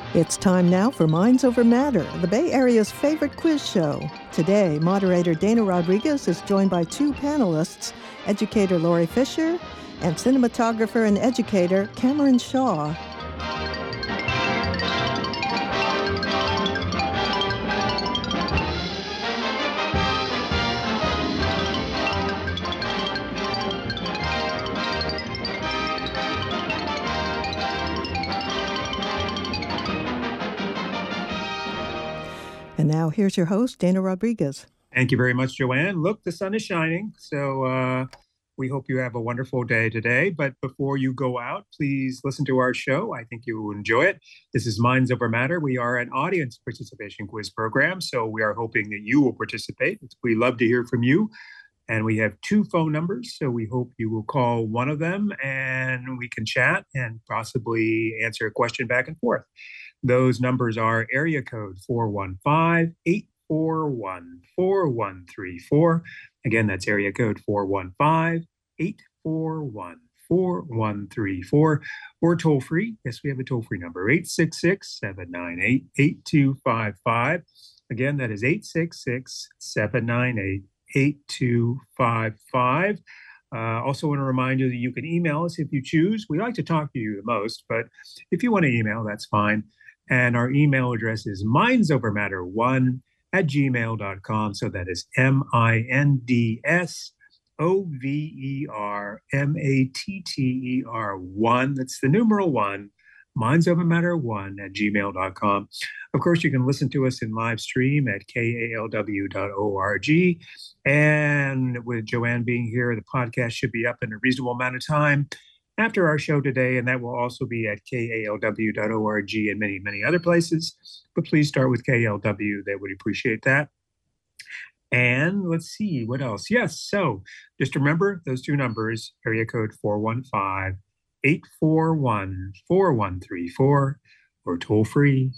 It's time now for Minds Over Matter, the Bay Area's favorite quiz show. Today, moderator Dana Rodriguez is joined by two panelists, educator Lori Fisher and cinematographer and educator Cameron Shaw. And now here's your host, Dana Rodriguez. Thank you very much, Joanne. Look, the sun is shining, so we hope you have a wonderful day today. But before you go out, please listen to our show. I think you will enjoy it. This is Minds Over Matter. We are an audience participation quiz program, so we are hoping that you will participate. We love to hear from you. And we have two phone numbers, so we hope you will call one of them and we can chat and possibly answer a question back and forth. Those numbers are area code 415-841-4134. Again, that's area code 415-841-4134. Or toll free. Yes, we have a toll free number, 866-798-8255. Again, that is 866-798-8255. Also want to remind you that you can email us if you choose. We like to talk to you the most, but if you want to email, that's fine. And our email address is mindsovermatter1@gmail.com. So that is MINDSOVERMATTER1. That's the numeral 1, mindsovermatter1@gmail.com. Of course, you can listen to us in live stream at kalw.org. And with Joanne being here, the podcast should be up in a reasonable amount of time after our show today, and that will also be at kalw.org and many, many other places. But please start with KLW. They would appreciate that. And let's see, what else? Yes, so just remember those two numbers, area code 415-841-4134, or toll free,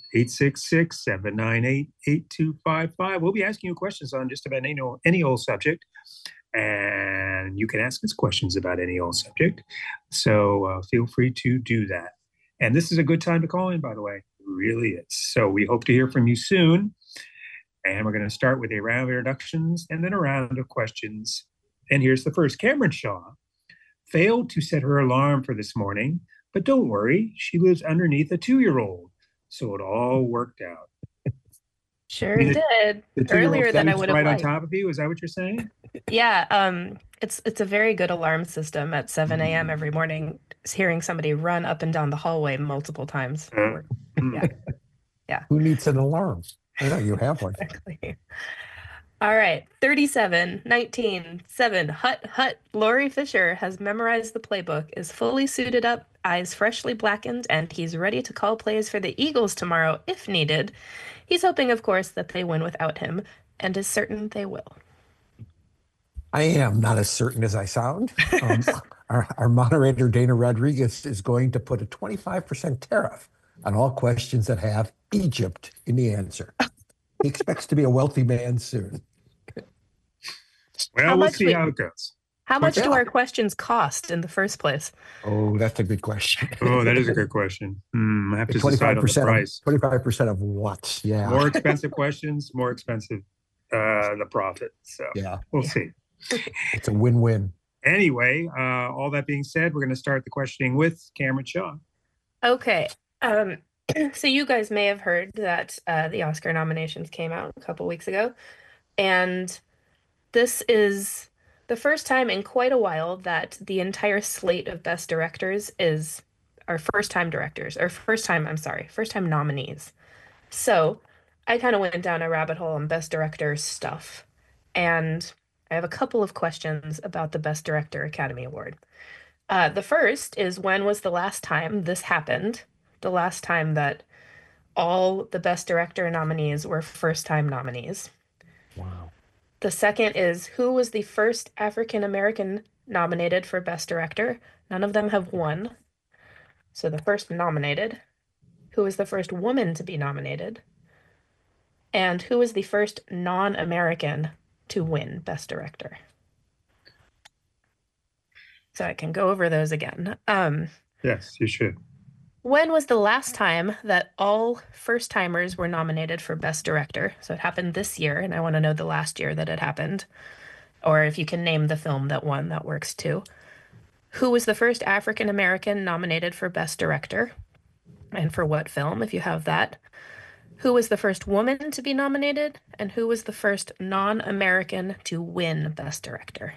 866-798-8255. We'll be asking you questions on just about any old subject. And you can ask us questions about any old subject. So feel free to do that. And this is a good time to call in, by the way. It really is. So we hope to hear from you soon. And we're going to start with a round of introductions and then a round of questions. And here's the first. Cameron Shaw failed to set her alarm for this morning, but don't worry, she lives underneath a 2-year-old. So it all worked out. Sure did. Earlier than I would have liked. Right on top of you? Is that what you're saying? Yeah. It's a very good alarm system at 7 a.m. every morning. Hearing somebody run up and down the hallway multiple times. Yeah. Who needs an alarm? I know you have one. Exactly. All right. 37, 19, 7. Hut. Lori Fisher has memorized the playbook, is fully suited up, eyes freshly blackened, and he's ready to call plays for the Eagles tomorrow if needed. He's hoping, of course, that they win without him, and is certain they will. I am not as certain as I sound. Our moderator, Dana Rodriguez, is going to put a 25% tariff on all questions that have Egypt in the answer. He expects to be a wealthy man soon. Well, we'll see how it goes. How much do our questions cost in the first place? Oh, that's a good question. Oh, that is a good question. I have to decide on the price. 25% of what? Yeah. More expensive questions, more expensive the profit. So we'll see. It's a win-win. Anyway, all that being said, we're going to start the questioning with Cameron Shaw. Okay. So you guys may have heard that the Oscar nominations came out a couple weeks ago. And this is the first time in quite a while that the entire slate of Best Directors are first-time nominees. So I kind of went down a rabbit hole on Best Director stuff. And I have a couple of questions about the Best Director Academy Award. The first is, when was the last time this happened? The last time that all the Best Director nominees were first-time nominees. Wow. The second is, who was the first African-American nominated for Best Director? None of them have won. So the first nominated. Who was the first woman to be nominated? And who was the first non-American to win Best Director? So I can go over those again. Yes, you should. When was the last time that all first-timers were nominated for Best Director? So it happened this year, and I want to know the last year that it happened. Or if you can name the film that won, that works too. Who was the first African American nominated for Best Director? And for what film, if you have that? Who was the first woman to be nominated? And who was the first non-American to win Best Director?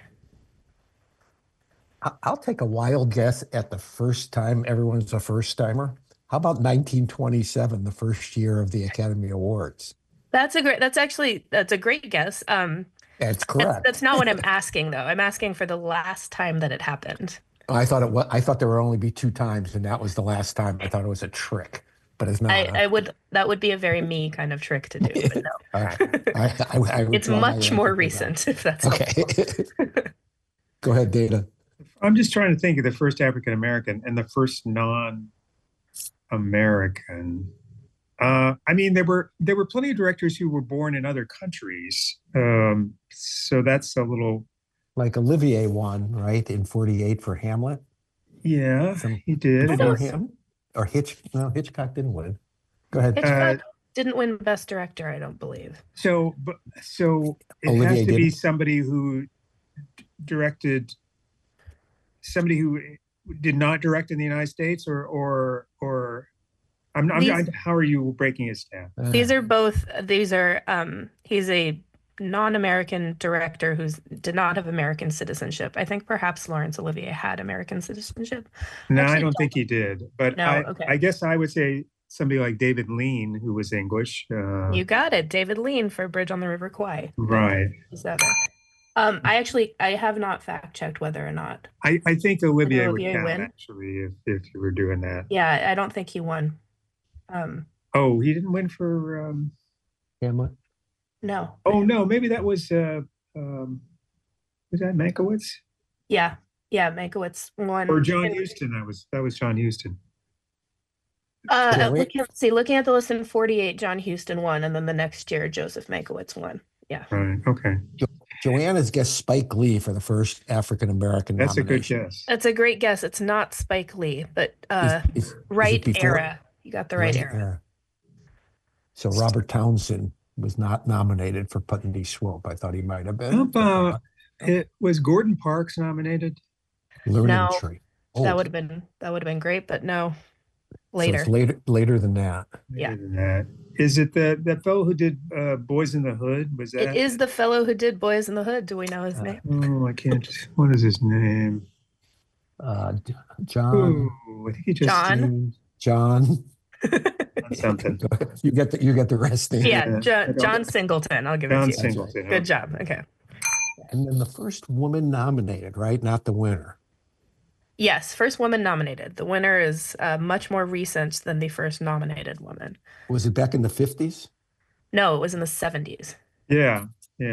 I'll take a wild guess at the first time everyone's a first timer. How about 1927, the first year of the Academy Awards? That's a great guess. That's correct. That's not what I'm asking though. I'm asking for the last time that it happened. I thought there would only be 2 times, and that was the last time. I thought it was a trick, but it's not. That would be a very me kind of trick to do, but no. All right. I It's much more recent, if that's okay. Go ahead, Dana. I'm just trying to think of the first African American and the first non-American. I mean, there were plenty of directors who were born in other countries, so that's a little. Like Olivier won, right, in 48 for Hamlet. Yeah, he did. Before him, or Hitchcock didn't win. Go ahead. Hitchcock didn't win Best Director, I don't believe. So it Olivier has to be did. somebody who directed. Somebody who did not direct in the United States, or how are you breaking it down? These are he's a non-American director who did not have American citizenship. I think perhaps Laurence Olivier had American citizenship. No, Actually, I don't think he did. But No, okay. I guess I would say somebody like David Lean, who was English. You got it. David Lean for Bridge on the River Kwai. Right. 1957. I have not fact checked whether or not. I think Olivier would Olivier count, win? actually, if you were doing that. Yeah, I don't think he won. Oh, he didn't win for. Hamlet. No. Oh no, maybe that was that Mankiewicz Yeah, Mankiewicz won. or John Huston? That was John Huston. Looking at the list in 48, John Huston won, and then the next year Joseph Mankiewicz won. Yeah. Right. Okay. Joanna's guessed Spike Lee for the first African American. That's a good guess. That's a great guess. It's not Spike Lee, but Is right it before? era. You got the right era. So Robert Townsend was not nominated for Putney Swope. I thought he might have been. How about it? Was Gordon Parks nominated? Learning No, Tree. That would have been great, but no. Later. So it's later than that. Yeah. Later than that. Is it that fellow who did Boys in the Hood? Was that? It is the fellow who did Boys in the Hood. Do we know his name? Oh, I can't. What is his name? John. Ooh, I think he just John. something. You get the rest name. Yeah, John Singleton. I'll give it John to you. Singleton. Good job. Okay. And then the first woman nominated, right? Not the winner. Yes, first woman nominated. The winner is much more recent than the first nominated woman. Was it back in the 50s? No, it was in the 70s. Yeah.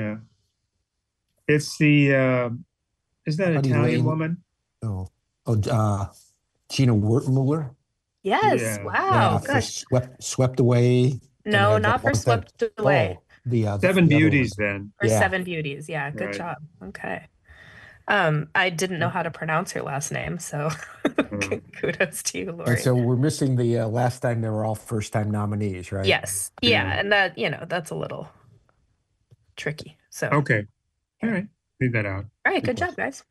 It's the is that an Italian woman? Oh, Gina Wertmuller. Yes. Yeah. Wow. For Gosh. Swept Away. No, And not for Swept Away. Seven Beauties then. For Yeah. Seven Beauties. Yeah. Good Right. job. Okay. I didn't know how to pronounce her last name, so kudos to you, Lori. And so we're missing the last time they were all first-time nominees, right? Yes. Yeah, and that, that's a little tricky. So Okay. All right. Leave that out. all right, good job, guys.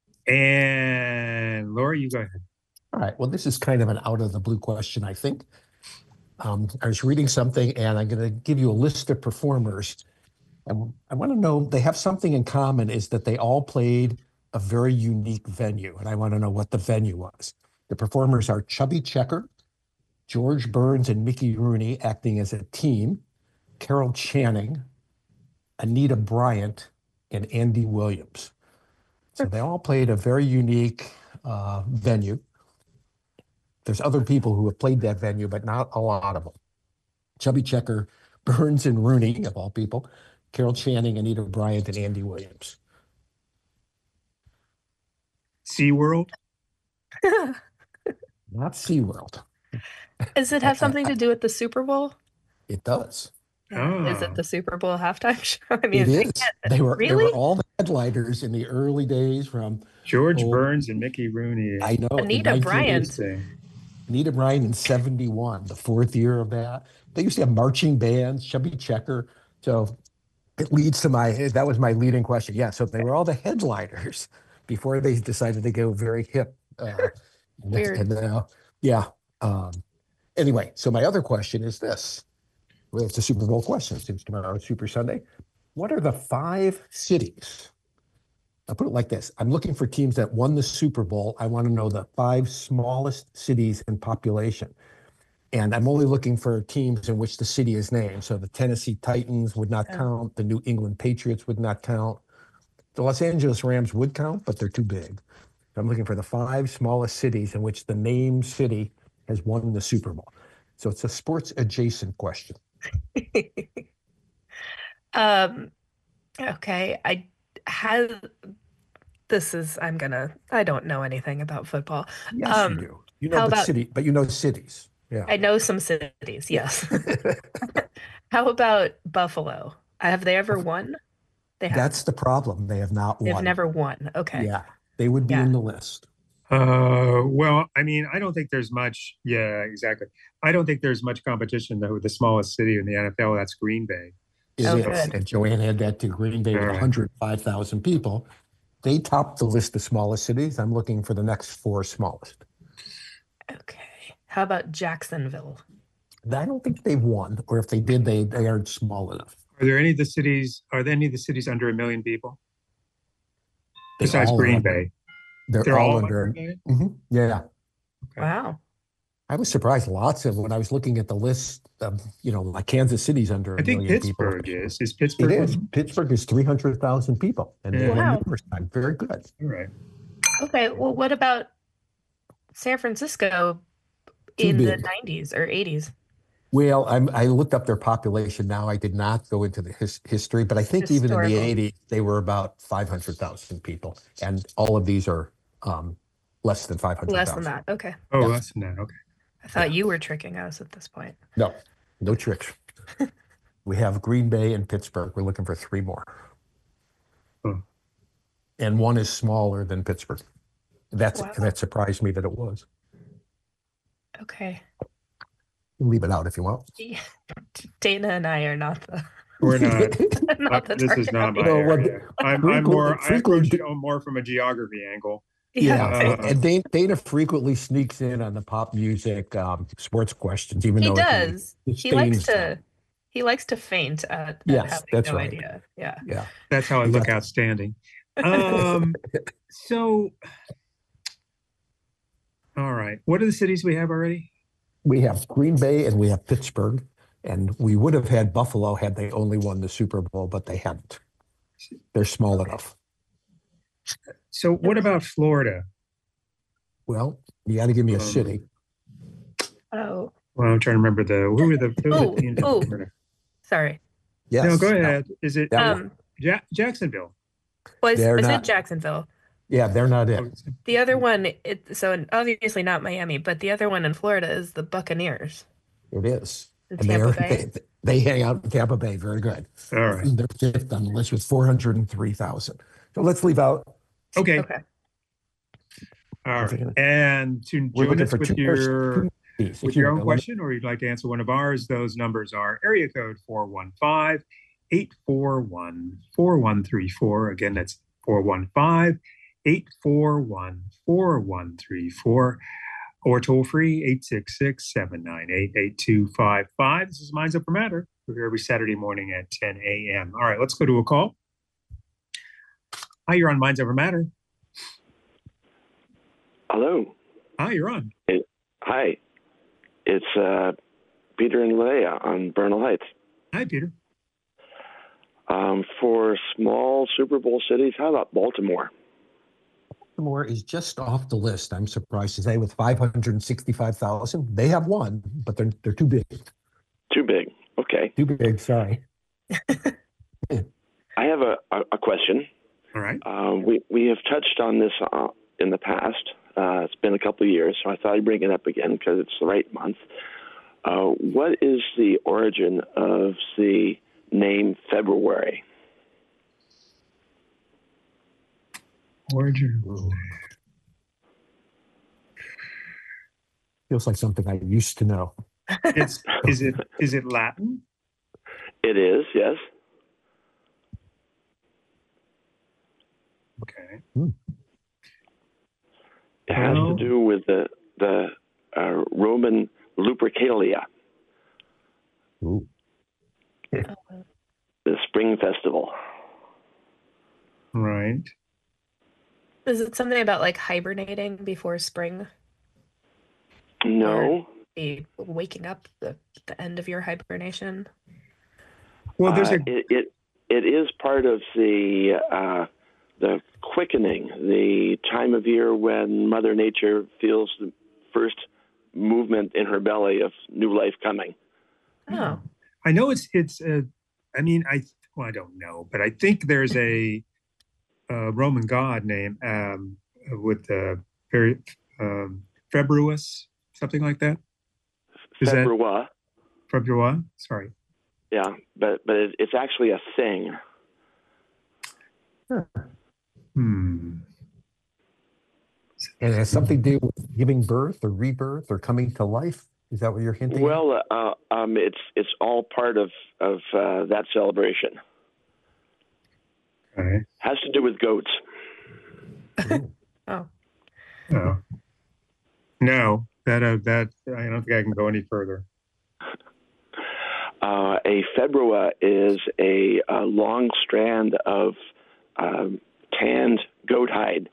And Laura, you go ahead. All right. Well, this is kind of an out of the blue question, I think. I was reading something, and I'm going to give you a list of performers. And I want to know, they have something in common, is that they all played a very unique venue. And I want to know what the venue was. The performers are Chubby Checker, George Burns and Mickey Rooney acting as a team, Carol Channing, Anita Bryant, and Andy Williams. So they all played a very unique venue. There's other people who have played that venue, but not a lot of them. Chubby Checker, Burns and Rooney, of all people, Carol Channing, Anita Bryant, and Andy Williams. SeaWorld? Not SeaWorld. Does it have something to do with the Super Bowl? It does. Is it the Super Bowl halftime show? I mean, It is. They were really? all the headliners in the early days from George Burns and Mickey Rooney. I know Anita Bryant. Interesting. Needham Ryan in 71, the fourth year of that. They used to have marching bands, Chubby Checker. So it leads to that was my leading question. Yeah, so they were all the headliners before they decided to go very hip. Weird. Yeah. Anyway, so my other question is this. Well, it's a Super Bowl question since tomorrow is Super Sunday. What are the 5 cities? I'll put it like this. I'm looking for teams that won the Super Bowl. I want to know the 5 smallest cities in population. And I'm only looking for teams in which the city is named. So the Tennessee Titans would not count. The New England Patriots would not count. The Los Angeles Rams would count, but they're too big. So I'm looking for the 5 smallest cities in which the named city has won the Super Bowl. So it's a sports adjacent question. Okay. I don't know anything about football. Yes, you do. You know how the about city, but you know cities. Yeah. I know some cities, yes. How about Buffalo? Have they ever won? They have. That's the problem. They have not They've won. never won. Okay. Yeah, they would be Yeah. in the list. Well, I mean, I don't think there's much. Yeah, exactly. I don't think there's much competition though with the smallest city in the NFL. That's Green Bay. It Oh, is. good. And Joanne had that too. Green Bay with All right. 105,000 people. They topped the list of smallest cities. I'm looking for the next 4 smallest. Okay. How about Jacksonville? I don't think they've won, or if they did, they aren't small enough. Are there any of the cities? Are there any of the cities under 1 million people They besides all Green are- Bay? They're all under. 1 million? Mhm. Yeah. Okay. Wow. I was surprised. Lots of when I was looking at the list, like Kansas City's under I a think million Pittsburgh people. is. Is It Pittsburgh? is. Pittsburgh is 300,000 people, and they Yeah. won Wow. numerous times. Very good. All right. Okay. Well, what about San Francisco Too in the big. 90s or 80s? Well, I looked up their population now. I did not go into the history, but I think even in the Historical. 80s, they were about 500,000 people. And all of these are less than 500,000. Less than that. Okay. Oh, Yeah. less than that. Okay. I thought you were tricking us at this point. No tricks. We have Green Bay and Pittsburgh. We're looking for 3 more. Hmm. And one is smaller than Pittsburgh. That Wow. surprised me that it was. Okay. Leave it out if you want. Dana and I are not the We're not. not the This is target not my You know what, area. I'm frequently- more. I frequently approach do- it more from a geography angle. Yeah. And Dana frequently sneaks in on the pop music sports questions, even He though does. He likes disdains them. to faint at Yes, having that's no right. idea. Yeah. Yeah. That's how I You look got- outstanding. So, all right. What are the cities we have already? We have Green Bay and we have Pittsburgh, and we would have had Buffalo had they only won the Super Bowl, but they hadn't. They're small enough. So, what about Florida? Well, you got to give me a city. Oh, Well, I'm trying to remember who are the Oh, teams in oh. Florida? sorry. Yes. No, go No. ahead. Is it Yeah. Jacksonville? I They're said not- Jacksonville. Yeah, they're not Oh, it. The other one, so obviously not Miami, but the other one in Florida is the Buccaneers It is. in And Tampa Bay. they hang out in Tampa Bay. Very good. all right. They're fifth on the list with 403,000. So let's leave out. Okay. Okay. All right. And to We're join looking us for with 2 your cities. with your own question, or you'd like to answer one of ours, those numbers are area code 415-841-4134. Again, that's 415-841-4134, or toll free 866-798-8255. This is Minds Over Matter. We're here every Saturday morning at 10 a.m. All right, let's go to a call. Hi, you're on Minds Over Matter. Hello. Hi, you're on. Hi. It's Peter and Leia on Bernal Heights. Hi, Peter. For small Super Bowl cities, how about Baltimore? Baltimore is just off the list. I'm surprised to say with 565,000. They have one, but they're too big. Too big. Okay. Too big. Sorry. I have a question. All right. We have touched on this in the past. It's been a couple of years, so I thought I'd bring it up again because it's the right month. What is the origin of the name February? Origin. Feels like something I used to know. Is it Latin? It is, yes. Okay. It has to do with the Roman Lupercalia, Ooh. the spring festival. Right. Is it something about like hibernating before spring? No. Be waking up the end of your hibernation? Well, there's it is part of the quickening, the time of year when Mother Nature feels the first movement in her belly of new life coming. Oh. I know it's I mean, I don't know, but I think there's a Roman god name with the very Februus, something like that. Is February. that February? Sorry. Yeah, but it's actually a thing. And it has something to do with giving birth or rebirth or coming to life. Is that what you're hinting? Well, it's all part of that celebration. Okay. Has to do with goats. Oh. No. No, that I don't think I can go any further. A februa is a long strand of tanned goat hide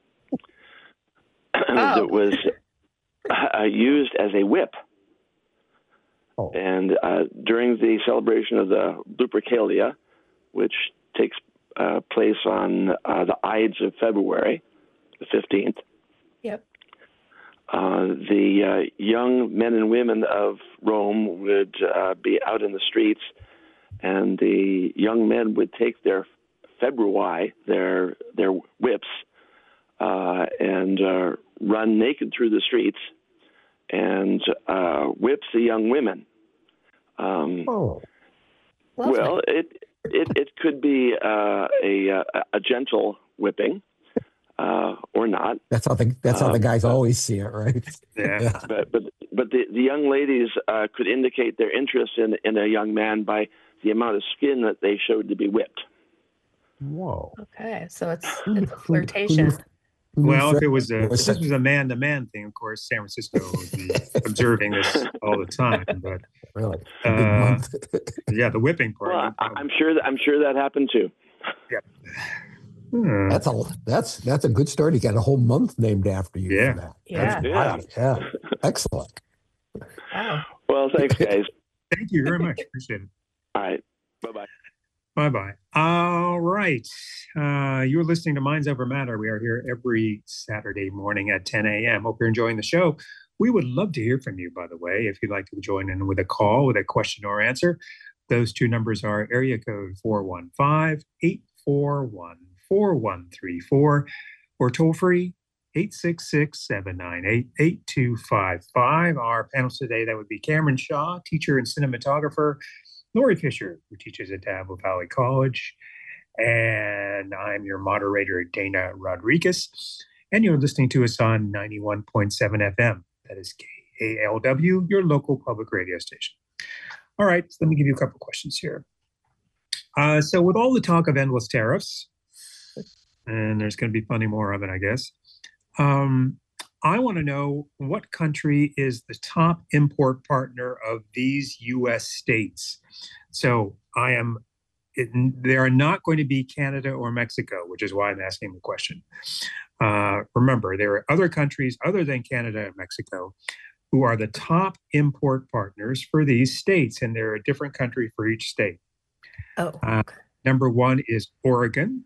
that was used as a whip. Oh. And during the celebration of the Lupercalia, which takes place on the Ides of February, the 15th, Yep. the young men and women of Rome would be out in the streets, and the young men would take their februi, their whips, and run naked through the streets and whip the young women. Oh. Well, it could be a gentle whipping. Or not. That's how the guys always see it, right? Yeah. But the young ladies could indicate their interest in a young man by the amount of skin that they showed to be whipped. Whoa. Okay, so it's a flirtation. Well, if this was a man-to-man thing, of course, San Francisco would be observing this all the time. But really, a big month. Yeah, the whipping part. Well, No problem. I'm sure that happened too. Yep. That's a good story to get a whole month named after you for that. Yeah. Yeah. Excellent. Wow. Well, thanks, guys. Thank you very much. Appreciate it. All right. Bye-bye. Bye-bye. All right. You're listening to Minds Over Matter. We are here every Saturday morning at 10 a.m. Hope you're enjoying the show. We would love to hear from you, by the way, if you'd like to join in with a call, with a question or answer. Those two numbers are area code 415-841-4134 or toll free 866-798-8255. Our panelists today, that would be Cameron Shaw, teacher and cinematographer, Lori Fisher, who teaches at Diablo Valley College, and I'm your moderator, Dana Rodriguez, and you're listening to us on 91.7 FM. That is KALW, your local public radio station. All right, so let me give you a couple questions here. So with all the talk of endless tariffs, and there's going to be plenty more of it, I guess, I want to know what country is the top import partner of these U.S. states. So they are not going to be Canada or Mexico, which is why I'm asking the question. Remember, there are other countries other than Canada and Mexico who are the top import partners for these states, and they're a different country for each state. Oh, okay. Number one is Oregon.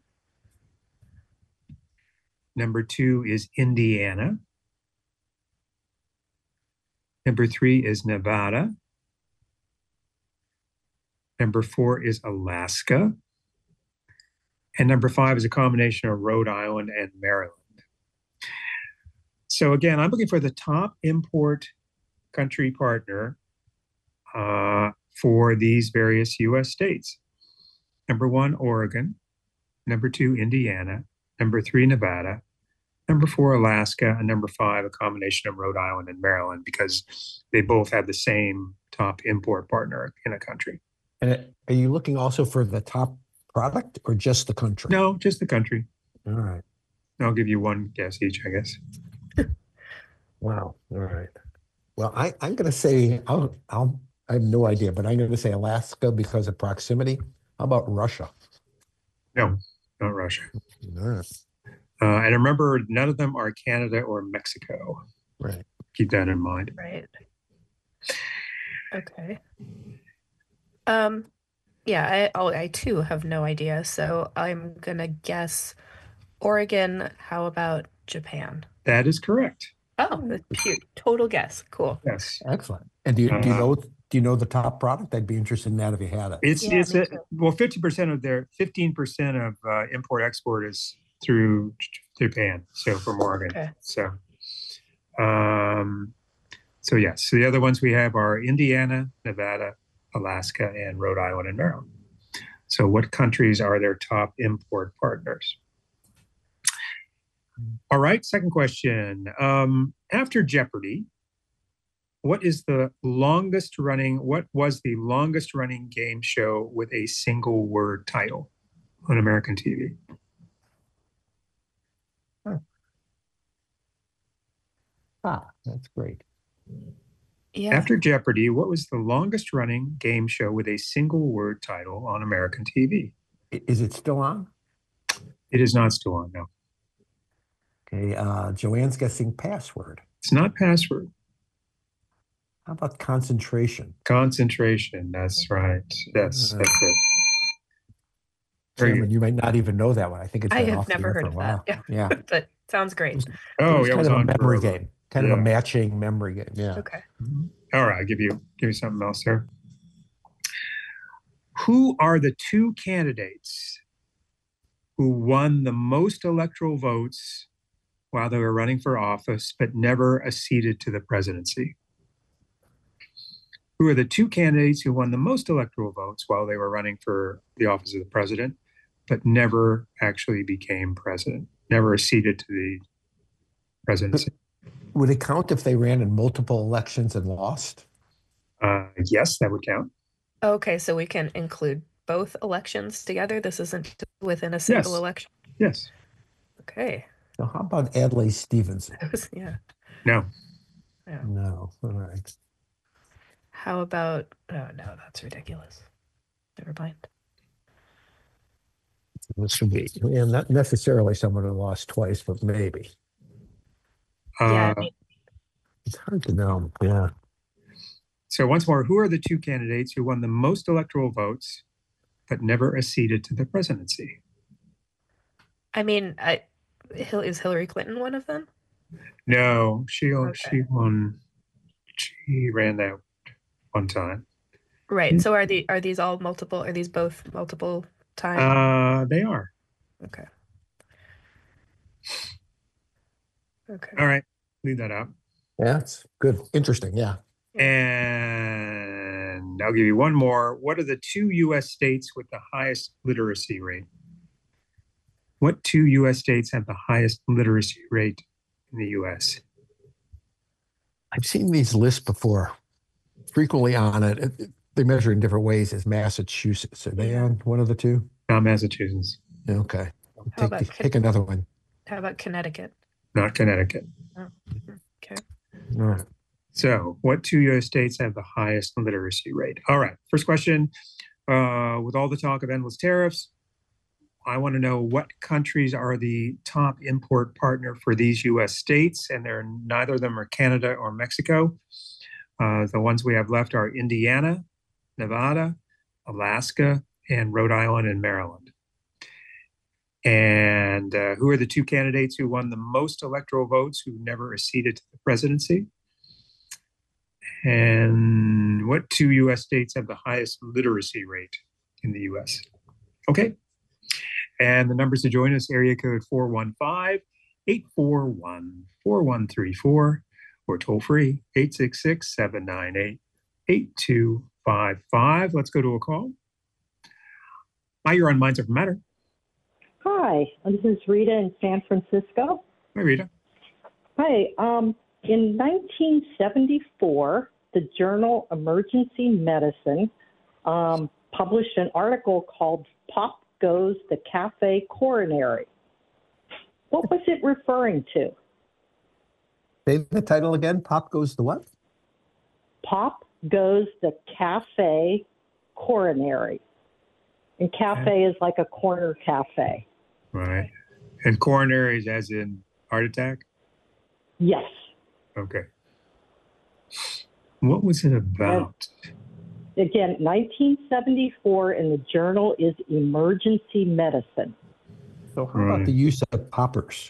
Number two is Indiana. Number three is Nevada. Number four is Alaska. And number five is a combination of Rhode Island and Maryland. So again, I'm looking for the top import country partner for these various U.S. states. Number one, Oregon. Number two, Indiana. Number three, Nevada. Number 4, Alaska, and number 5, a combination of Rhode Island and Maryland, because they both have the same top import partner in a country. And are you looking also for the top product or just the country? No, just the country. All right. I'll give you one guess each, I guess. Wow. All right. Well, I'm going to say I have no idea, but I'm going to say Alaska because of proximity. How about Russia? No, not Russia. All right. And remember, none of them are Canada or Mexico. Right. Keep that in mind. Right. Okay. Yeah, I too have no idea, so I'm gonna guess Oregon. How about Japan? That is correct. Oh, that's pure total guess. Cool. Yes. Excellent. And do you know the top product? I'd be interested in that if you had it. It's Yeah, me too. well, 15% of import export is through Japan. So from Oregon. Okay. So yes. So the other ones we have are Indiana, Nevada, Alaska, and Rhode Island and Maryland. So what countries are their top import partners? All right, second question. After Jeopardy, what was the longest running game show with a single word title on American TV? That's great. Yeah. After Jeopardy, what was the longest running game show with a single word title on American TV? Is it still on? It is not still on, no. Okay. Joanne's guessing password. It's not Password. How about concentration? Concentration, that's right. Yes, that's it. Very Cameron, good. you might not even know that one. I think it's I been have off the never air heard for a of while. that. Yeah. But sounds great. Oh, It was yeah, it kind was of a on memory forever. game, kind of a Yeah. matching memory game. Yeah. Okay. All right, I'll give you something else there. Who are the two candidates who won the most electoral votes while they were running for office, but never acceded to the presidency? Who are the two candidates who won the most electoral votes while they were running for the office of the president, but never actually became president, never acceded to the presidency? Would it count if they ran in multiple elections and lost? Yes, that would count. Okay, so we can include both elections together. This isn't within a single Yes. election. Yes. Okay. So how about Adlai Stevenson? Yeah. No. No. All right. How about? Oh no, that's ridiculous. Never mind. This would be, yeah, not necessarily someone who lost twice, but maybe. Yeah, It's hard to know. Yeah. So once more, who are the two candidates who won the most electoral votes but never acceded to the presidency? Is Hillary Clinton one of them? No, she Okay. won. She ran that one time. Right. So are these all multiple? Are these both multiple time? They are. Okay. Okay. All right, leave that out. Yeah, it's good. Interesting. Yeah. And I'll give you one more. What are the two U.S. states with the highest literacy rate? What two U.S. states have the highest literacy rate in the U.S.? I've seen these lists before. Frequently on it. They measure in different ways. Is Massachusetts? Are they on one of the two? Not Massachusetts. Okay. How about Pick another one. How about Connecticut? Not Connecticut. Oh, okay. All right. So, what two U.S. states have the highest literacy rate? All right. First question. With all the talk of endless tariffs, I want to know what countries are the top import partner for these U.S. states, and neither of them are Canada or Mexico. The ones we have left are Indiana, Nevada, Alaska, and Rhode Island and Maryland. And who are the two candidates who won the most electoral votes who never acceded to the presidency? And what two U.S. states have the highest literacy rate in the U.S.? Okay. And the numbers to join us, area code 415-841-4134, or toll free, 866-798-8255. Let's go to a call. Hi, you're on Minds Over Matter. Hi, this is Rita in San Francisco. Hi, Rita. Hi. In 1974, the journal Emergency Medicine published an article called Pop Goes the Cafe Coronary. What was it referring to? Say the title again. Pop Goes the what? Pop Goes the Cafe Coronary. And cafe is like a corner cafe. Right. And coronaries as in heart attack? Yes. Okay. What was it about? Again, 1974, and the journal is Emergency Medicine. So how about the use of poppers?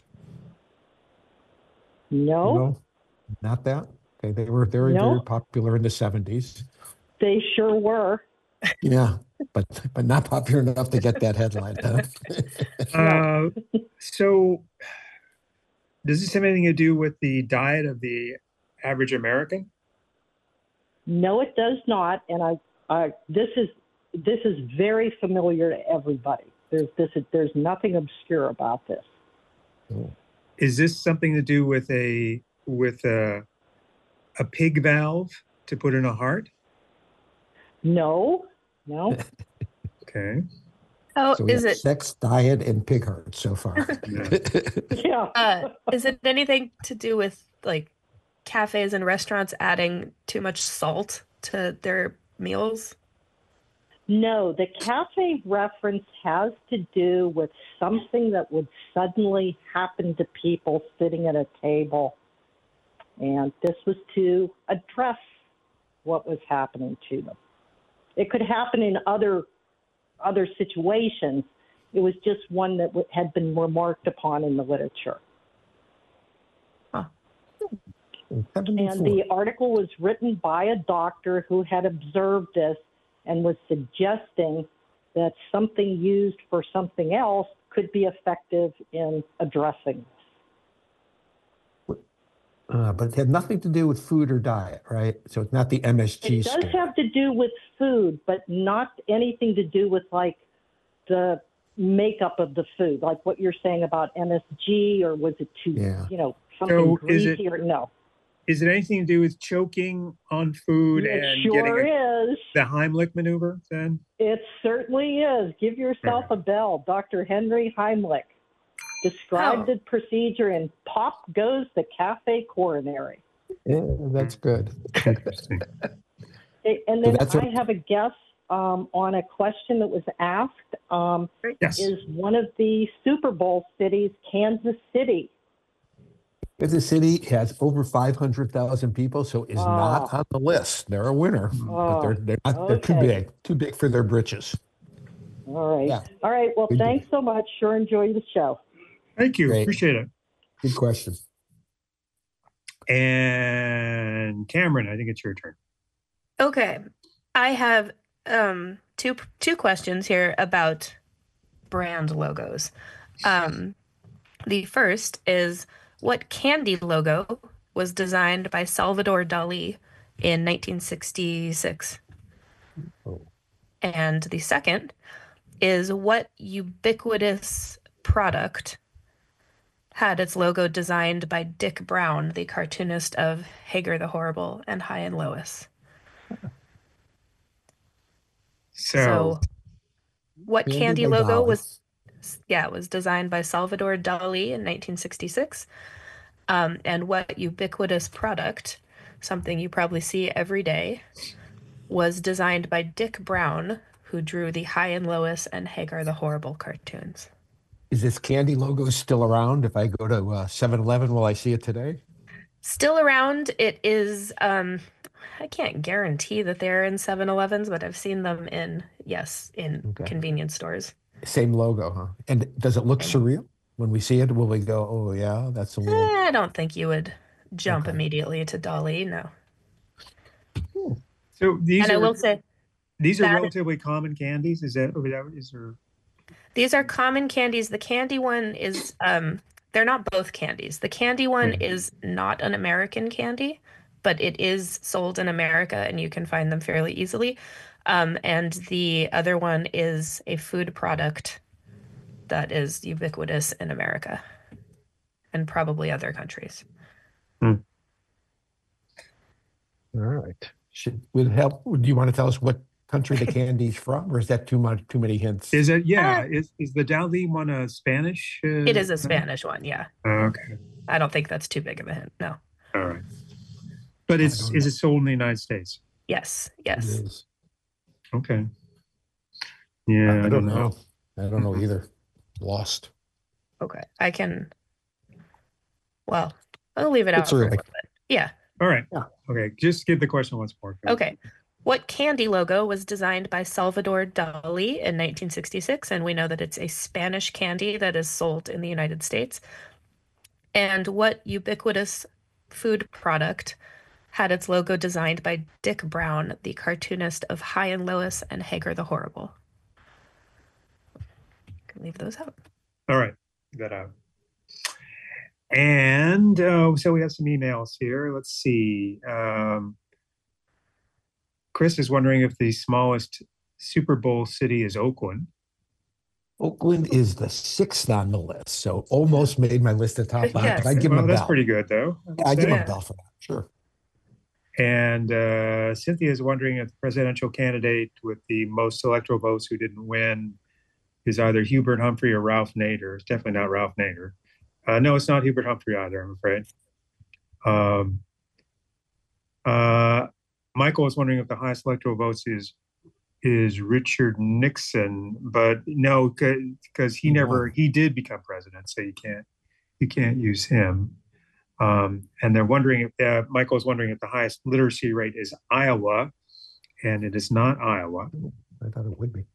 No. No, not that. Okay, they were very popular in the 70s. They sure were. Yeah, but not popular enough to get that headline, huh? So does this have anything to do with the diet of the average American? No, it does not. And this is very familiar to everybody. There's nothing obscure about this. Is this something to do with a pig valve to put in a heart? No. Okay. Oh, So we is have it? sex, diet, and pig heart so far. Yeah. Is it anything to do with like cafes and restaurants adding too much salt to their meals? No, the cafe reference has to do with something that would suddenly happen to people sitting at a table. And this was to address what was happening to them. It could happen in other situations. It was just one that had been remarked upon in the literature. Huh. And the article was written by a doctor who had observed this and was suggesting that something used for something else could be effective in addressing this. But it had nothing to do with food or diet, right? So it's not the MSG It does score. have to do with food, but not anything to do with like the makeup of the food, like what you're saying about MSG, or was it too, something So greasy or no? Is it anything to do with choking on food and sure getting is. the Heimlich maneuver then? It certainly is. Give yourself a bell. Dr. Henry Heimlich described the procedure in Pop Goes the Cafe Coronary. Yeah, that's good. Interesting. And then I have a guess on a question that was asked. Yes. Is one of the Super Bowl cities Kansas City? Kansas City has over 500,000 people, so is not on the list. They're a winner, but they're not. They're too big for their britches. All right. Yeah. All right. Well, thanks so much. Sure enjoyed the show. Thank you. Great. Appreciate it. Good question. And Cameron, I think it's your turn. Okay. I have two questions here about brand logos. The first is, what candy logo was designed by Salvador Dali in 1966? And the second is, what ubiquitous product had its logo designed by Dick Brown, the cartoonist of Hagar the Horrible and Hi and Lois? So what candy logo was designed by Salvador Dali in 1966? And what ubiquitous product, something you probably see every day, was designed by Dick Brown, who drew the Hi and Lois and Hagar the Horrible cartoons? Is this candy logo still around? If I go to 7-Eleven, will I see it today? Still around. It is, I can't guarantee that they're in 7-Elevens, but I've seen them in convenience stores. Same logo, huh? And does it look surreal? When we see it, will we go, oh yeah, that's a little... I don't think you would jump immediately to Dali, no. So these I will say, these are relatively common candies. Is there? These are common candies. The candy one is, they're not both candies. The candy one is not an American candy, but it is sold in America and you can find them fairly easily. And the other one is a food product that is ubiquitous in America. and probably other countries. All right. Would help? Do you want to tell us what country the candy's from, or is that too many hints? Is it? Yeah. Is the Dali one a Spanish? It is a Spanish one, yeah. Okay. I don't think that's too big of a hint. No. All right. But is it sold in the United States? Yes. It is. Okay. Yeah. I don't know. I don't know either. Lost. Okay. Well, I'll leave it out for a little bit. Yeah. All right. Yeah. Okay. Just give the question once more. Okay. What candy logo was designed by Salvador Dali in 1966? And we know that it's a Spanish candy that is sold in the United States. And what ubiquitous food product had its logo designed by Dick Brown, the cartoonist of Hi and Lois and Hagar the Horrible? Can leave those out. All right. Get that out. And so we have some emails here. Let's see. Chris is wondering if the smallest Super Bowl city is Oakland. Oakland is the 6th on the list, so almost made my list of top 5. Yes. But I'd give him a That's bell. pretty good, though. I'd give him Yeah. a bell for that. Sure. And Cynthia is wondering if the presidential candidate with the most electoral votes who didn't win is either Hubert Humphrey or Ralph Nader. It's definitely not Ralph Nader. No, it's not Hubert Humphrey either, I'm afraid. Michael is wondering if the highest electoral votes is Richard Nixon, but no, because he did become president, so you can't use him. And they're wondering if Michael's wondering if the highest literacy rate is Iowa, and it is not Iowa. I thought it would be.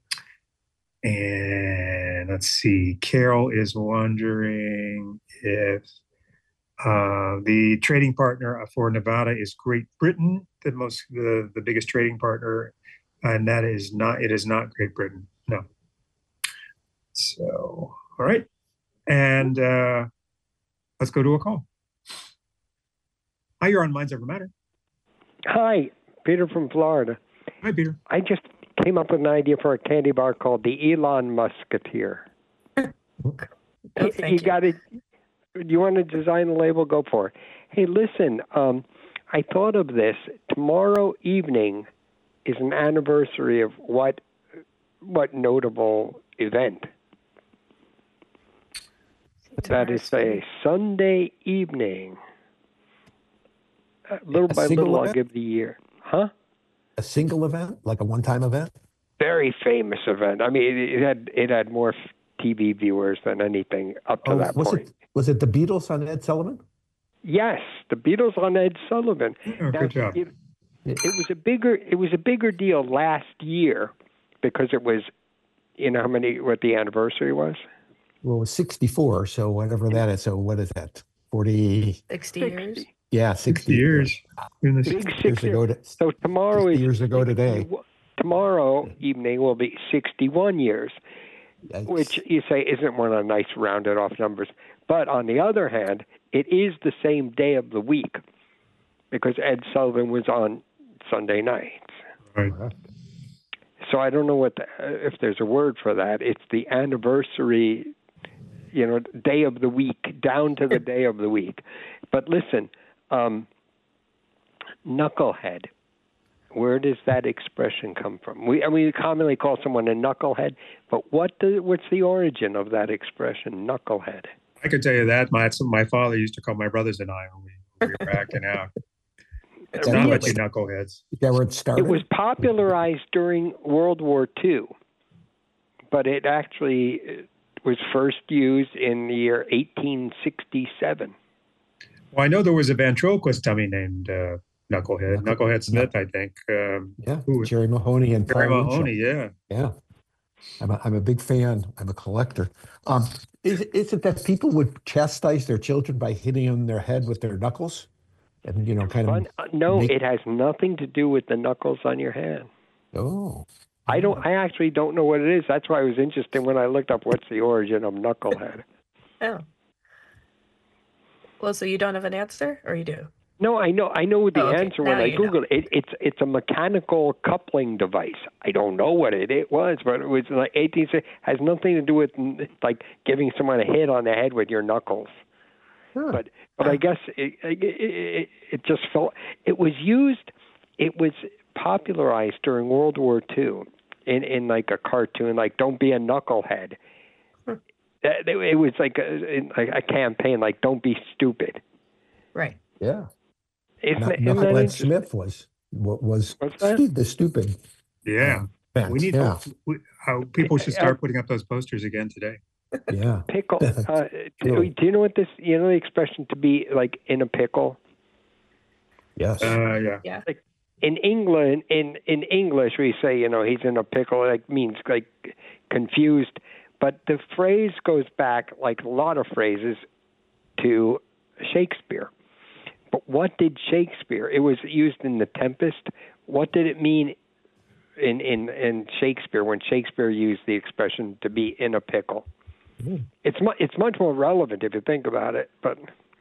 And let's see, Carol is wondering if the trading partner for Nevada is Great Britain, the biggest trading partner, and it is not Great Britain. No. So, all right, and let's go to a call. Hi, you're on Minds Over Matter. Hi, Peter from Florida. Hi, Peter. I just came up with an idea for a candy bar called the Elon Musketeer. Thank you. Got it. Do you want to design the label? Go for it. Hey, listen, I thought of this. Tomorrow evening is an anniversary of what notable event? That is a Sunday evening. Little by little, I'll give the year. Huh? A single event, like a one-time event? Very famous event. I mean, it had more TV viewers than anything up to that point. Was it the Beatles on Ed Sullivan? Yes, the Beatles on Ed Sullivan. Oh, good job. It was a bigger deal last year because it was, what the anniversary was? Well, it was 64, so whatever that is. So what is that? 40? 60 years? Yeah, 60 years. Big 60 years ago. So tomorrow 60 is years ago today. Tomorrow evening will be 61 years, Yikes. which you say isn't one of the nice rounded off numbers. But on the other hand, it is the same day of the week because Ed Sullivan was on Sunday nights. Right. So I don't know if there's a word for that. It's the anniversary, day of the week, down to the day of the week. But listen, knucklehead. Where does that expression come from? We commonly call someone a knucklehead, but what's the origin of that expression, knucklehead? I could tell you that. My father used to call my brothers and I when we were acting out. It's not much knuckleheads. Is that where it started? It was popularized during World War II, but it actually was first used in the year 1867. Well, I know there was a ventriloquist dummy named Knucklehead Smith, I think. Jerry Mahoney and Jerry Paul Mahoney, Winchell. Yeah. I'm a big fan. I'm a collector. Is it that people would chastise their children by hitting them in their head with their knuckles? And, No, it has nothing to do with the knuckles on your hand. Oh. I actually don't know what it is. That's why I was interested when I looked up what's the origin of knucklehead. Oh. Well, so you don't have an answer, or you do? No, I know the okay. answer when I Googled it. It's a mechanical coupling device. I don't know what it was, but it was like 1860. Has nothing to do with like giving someone a hit on the head with your knuckles. Huh. But I guess it just felt it was used. It was popularized during World War II in like a cartoon, like "Don't be a knucklehead." It was like a campaign, like "Don't be stupid." Right. Yeah. Isn't that Knucklehead interesting? Smith was What's that? the stupid. Yeah. Fence. We need Yeah. people should start putting up those posters again today. Yeah. Pickle. Really? Do you know what this? You know the expression "to be like in a pickle." Yes. Yeah. Yeah. In England, in English, we say, he's in a pickle. Like means like confused, but the phrase goes back, like a lot of phrases, to Shakespeare. But what did Shakespeare? It was used in The Tempest. What did it mean in Shakespeare when Shakespeare used the expression "to be in a pickle"? Mm. It's much more relevant if you think about it, but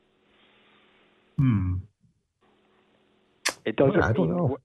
it doesn't. I don't know.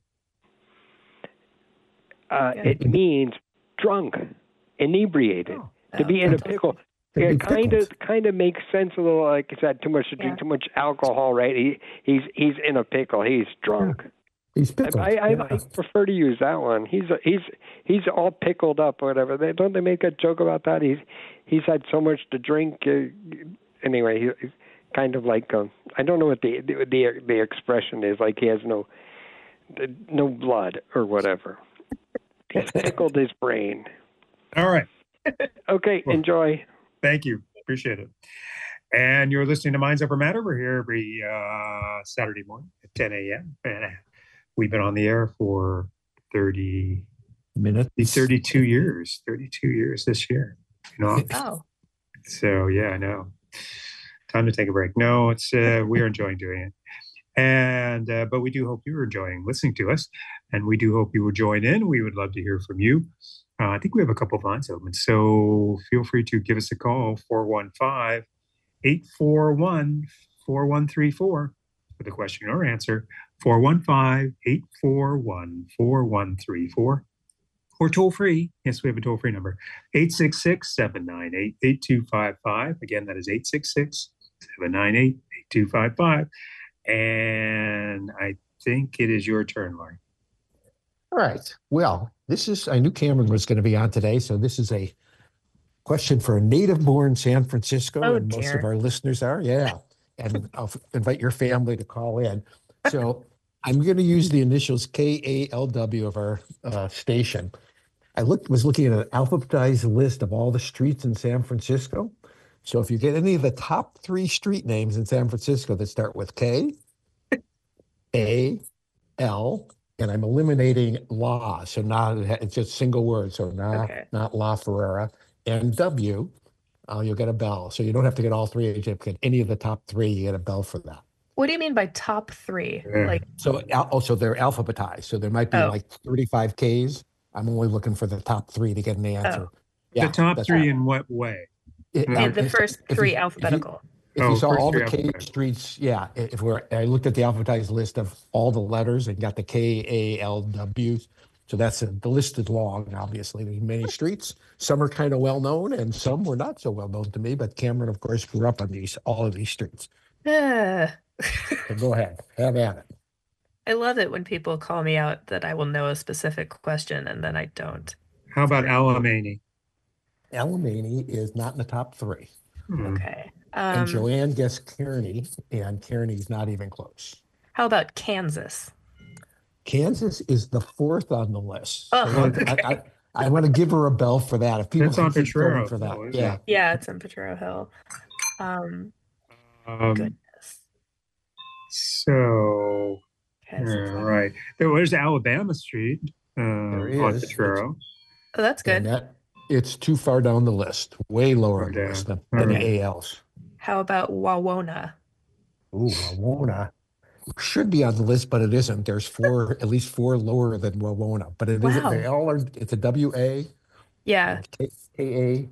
It means drunk, inebriated. Oh. To be in a pickle. To It be kind of makes sense a little, like I said, too much to drink, too much alcohol, right? He's in a pickle. He's drunk. He's pickled. I prefer to use that one. He's all pickled up or whatever. Don't they make a joke about that? He's had so much to drink. Anyway, he's kind of like I don't know what the expression is. Like he has no blood or whatever. He's pickled his brain. All right. Okay, Well, enjoy. Thank you. Appreciate it. And you're listening to Minds Over Matter. We're here every Saturday morning at 10 a.m. And we've been on the air for 32 years. 32 years this year. Oh. So, yeah, I know. Time to take a break. No, it's we're enjoying doing it. And but we do hope you're enjoying listening to us. And we do hope you will join in. We would love to hear from you. I think we have a couple of lines open. So feel free to give us a call, 415-841-4134 with a question or answer, 415-841-4134. Or toll free. Yes, we have a toll free number, 866-798-8255. Again, that is 866-798-8255. And I think it is your turn, Laurie. All right. Well, I knew Cameron was going to be on today, so this is a question for a native-born San Francisco, and most of our listeners are. Yeah. And I'll invite your family to call in. So I'm going to use the initials KALW of our station. I was looking at an alphabetized list of all the streets in San Francisco. So if you get any of the top 3 street names in San Francisco that start with K, A, L, and I'm eliminating La, so it's just single word, so not La Ferrera, and W, you'll get a bell. So you don't have to get all 3. If you get any of the top 3, you get a bell for that. What do you mean by top 3? Like, so they're alphabetized. So there might be like 35 Ks. I'm only looking for the top 3 to get an answer. Oh. Yeah, the top 3 in what way? The first 3 alphabetical. If you saw all the K streets, I looked at the alphabetized list of all the letters and got the KALWs. So the list is long, obviously. There's many streets. Some are kind of well known and some were not so well known to me, but Cameron, of course, grew up on all of these streets. So go ahead, have at it. I love it when people call me out that I will know a specific question and then I don't. How about Alamany? Alamany is not in the top 3. Okay. And Joanne guessed Kearney, and Kearney's not even close. How about Kansas? Kansas is the 4th on the list. Oh, so I want to give her a bell for that. If people That's on Potrero for that, yeah, it's on Potrero Hill. Goodness. So, right there's Alabama Street on Potrero. Oh, that's good. It's too far down the list, way lower on the list than the ALs. How about Wawona? Ooh, Wawona should be on the list, but it isn't. There's at least 4 lower than Wawona, but it isn't. They all are. It's a WA. Yeah. KA.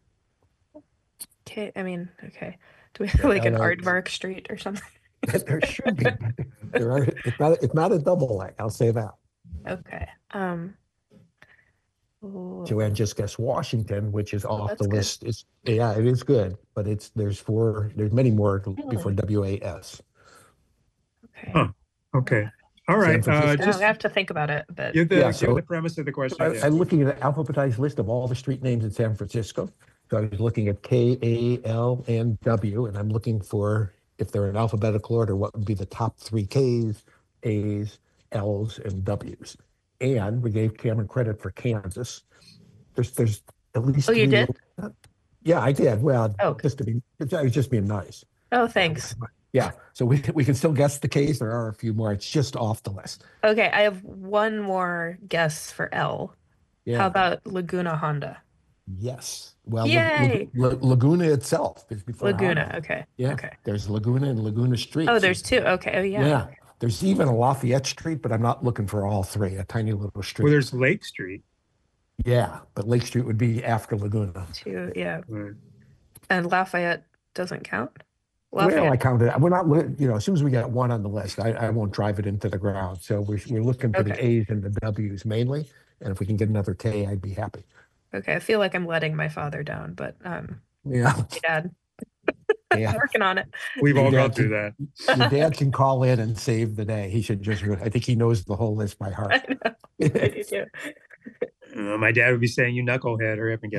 I mean, okay. Do we have like an Aardvark Street or something? There should be. There are. It's not a double A. I'll say that. Okay. Oh, Joanne just guessed Washington, which is off that's the good. list. Yeah, it is good, but there's many more before Really? WAS. Okay. Huh. Okay. All San right. Francisco. I Just have to think about it, but give Yeah, the so premise of the question. Yeah. I'm looking at an alphabetized list of all the street names in San Francisco. So I was looking at K, A, L, and W, and I'm looking for, if they're in alphabetical order, what would be the top 3 Ks, As, Ls, and Ws. And we gave Cameron credit for Kansas. There's at least Oh, you 3. did? Yeah, I did. Well, Oh. I was just being nice. Oh, thanks. Yeah, so we can still guess the Ks. There are a few more. It's just off the list. Okay, I have one more guess for L. How Yeah. about Laguna Honda? Yes. Well, Yay! Laguna itself is before Laguna. Honda. Okay. Yeah. Okay. There's Laguna and Laguna Street. Oh, there's 2. Okay. Oh, yeah. Yeah. There's even a Lafayette Street, but I'm not looking for all 3. A tiny little street. Well, there's Lake Street. Yeah, but Lake Street would be after Laguna. 2. Yeah. Right. And Lafayette doesn't count? Well, I Lafayette. counted. We're not, as soon as we get 1 on the list, I won't drive it into the ground. So we're looking for the Okay. A's and the W's mainly. And if we can get another K, I'd be happy. Okay. I feel like I'm letting my father down, but Yeah. hey, Dad, Yeah. I'm working on it. We've all Your gone dad through that. Your dad can call in and save the day. He should just, I think he knows the whole list by heart. I know. I do too. My dad would be saying, "You knucklehead, hurry up and get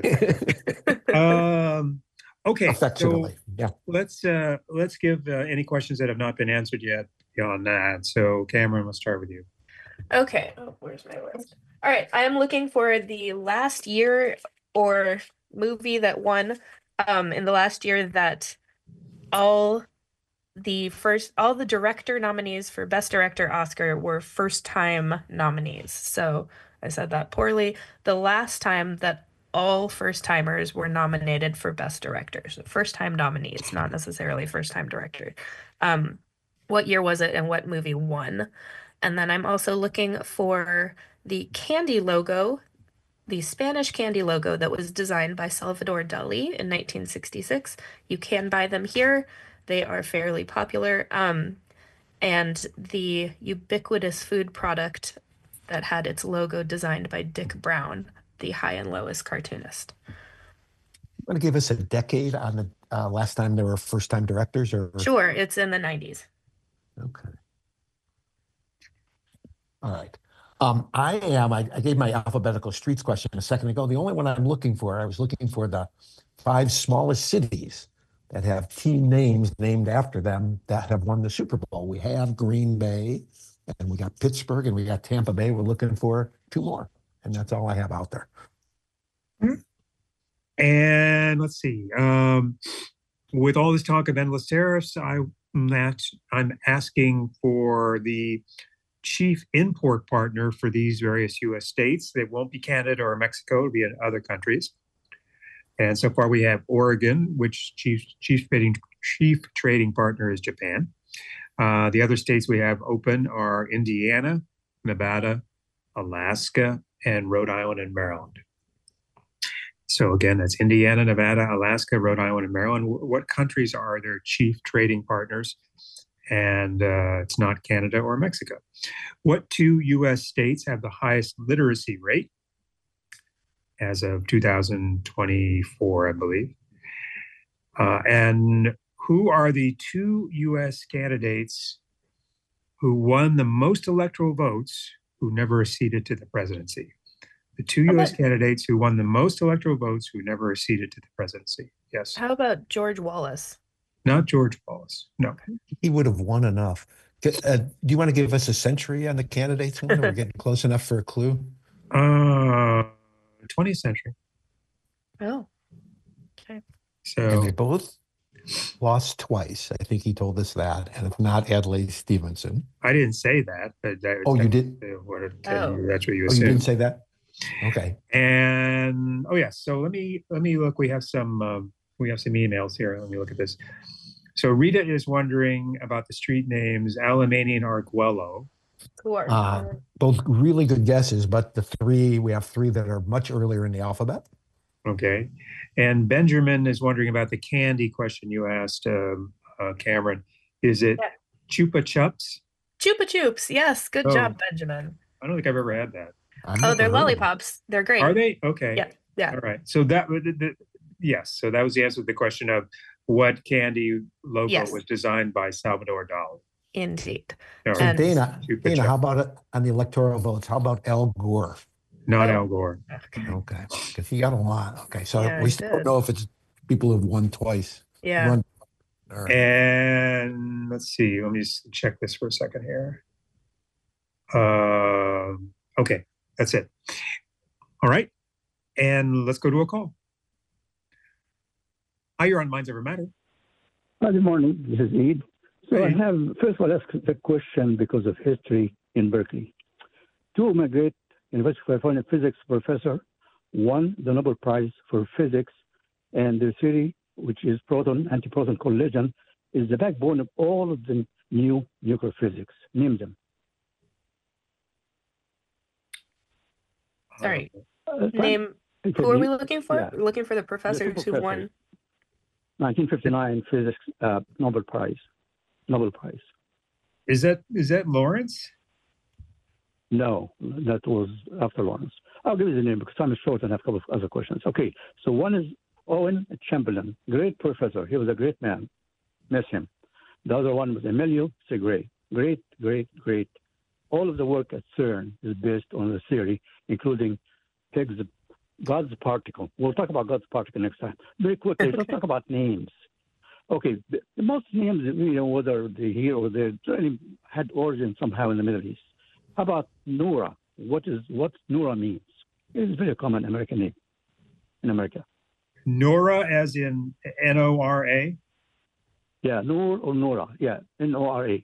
there." Okay. Affectionately. Yeah. Let's give any questions that have not been answered yet beyond that. So Cameron, we'll start with you. Okay. Oh, where's my list? All right. I am looking for the last year or movie that won in the last year that all the director nominees for Best Director Oscar were first-time nominees. So I said that poorly. The last time that all first-timers were nominated for Best Directors. First-time nominees, not necessarily first-time director. What year was it and what movie won? And then I'm also looking for the candy logo, the Spanish candy logo that was designed by Salvador Dali in 1966. You can buy them here. They are fairly popular. And the ubiquitous food product that had its logo designed by Dick Brown, the High and Lois cartoonist. Want to give us a decade on the last time there were first-time directors? Or Sure, it's in the 90s. Okay. All right. I gave my alphabetical streets question a second ago. The only one I was looking for the 5 smallest cities that have team names named after them that have won the Super Bowl. We have Green Bay, and we got Pittsburgh, and we got Tampa Bay. We're looking for 2 more, and that's all I have out there. And let's see. With all this talk of endless tariffs, I'm asking for the chief import partner for these various U.S. states. It won't be Canada or Mexico; it'll be in other countries. And so far, we have Oregon, which chief trading partner is Japan. The other states we have open are Indiana, Nevada, Alaska, and Rhode Island and Maryland. So again, that's Indiana, Nevada, Alaska, Rhode Island, and Maryland. What countries are their chief trading partners? And it's not Canada or Mexico. What 2 U.S. states have the highest literacy rate as of 2024, I believe? And who are the 2 U.S. candidates who won the most electoral votes who never acceded to the presidency? The 2 U.S. candidates who won the most electoral votes who never acceded to the presidency. Yes. How about George Wallace? Not George Wallace. No. He would have won enough. Do you want to give us a century on the candidates one? We're getting close enough for a clue. 20th century. Oh. Okay. And So they both lost twice. I think he told us that. And if not, Adlai Stevenson. I didn't say that, but that, Oh, you did? that's what you Oh, you assumed. didn't say that? Okay. And so let me look. We have some emails here. Let me look at this. So Rita is wondering about the street names Alemany and Arguello. Who are? Both really good guesses, but we have 3 that are much earlier in the alphabet. Okay. And Benjamin is wondering about the candy question you asked, Cameron. Is it Chupa Chups? Chupa Chups. Yes. Good Oh. job, Benjamin. I don't think I've ever had that. I've Oh, never they're heard of them. lollipops. They're great. Are they? Okay. Yeah. Yeah. All right. So yes. So that was the answer to the question of what candy logo Yes. was designed by Salvador Dali. Indeed. All right. So And- Dana, how about it on the electoral votes? How about Al Gore? Not Oh. Al Gore. Okay. Okay, because he got a lot. Okay, so Yeah, we he still did. don't know if it's people who've won twice. Yeah. All right. And let's see. Let me just check this for a second here. Okay, that's it. All right. And let's go to a call. Hi, you're on Minds Over Matter. Hi, good morning. This is Eid. So I Hey. have, first of all, ask the question because of history in Berkeley. Two of my great University of California physics professor won the Nobel Prize for physics, and their theory, which is antiproton collision, is the backbone of all of the new nuclear physics. Name them. Sorry. Fine. Name. It Who could are be we looking for? yeah. We're looking for the professors who won. 1959 physics Nobel Prize. Nobel Prize. Is that Lawrence? No, that was after Lawrence. I'll give you the name because time is short and I have a couple of other questions. Okay, so one is Owen Chamberlain, great professor. He was a great man. Miss him. The other one was Emilio Segre. Great, great, great. All of the work at CERN is based on the theory, including God's particle. We'll talk about God's particle next time. Very quickly, let's talk about names. Okay, the most names, whether they're here or there, certainly had origin somehow in the Middle East. How about Noura? What Noura means? It's a very common American name in America. Nora, as in Nora? Yeah, Noor or Noura. Yeah, Nora.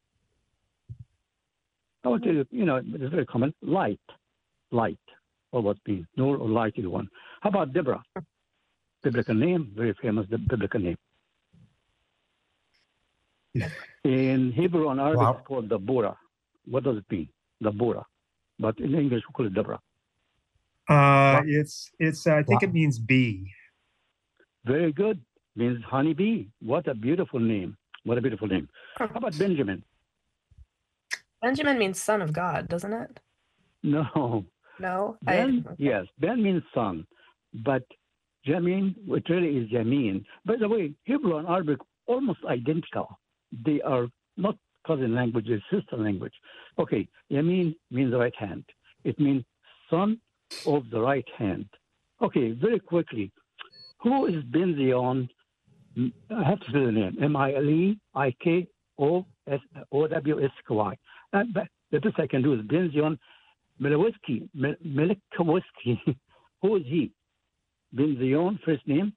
I would tell you, it's very common. Light, or what means Noor or light is one. How about Deborah? Biblical name, very famous biblical name. In Hebrew and Arabic, it's called the Bora. What does it mean? The Bora. But in English, we call it Deborah. It's I think it means bee. Very good. Means honeybee. What a beautiful name. What a beautiful name. How about Benjamin? Benjamin means son of God, doesn't it? No. No? Ben, yes. Ben means son. But Jamin, it really is Jamin. By the way, Hebrew and Arabic almost identical. They are not cousin languages, sister language. Okay, Yamin means right hand. It means son of the right hand. Okay, very quickly. Who is Benzion? I have to say the name. MileikoWsky. But the best I can do is Benzion Milewski. Who is he? Benzion, first name.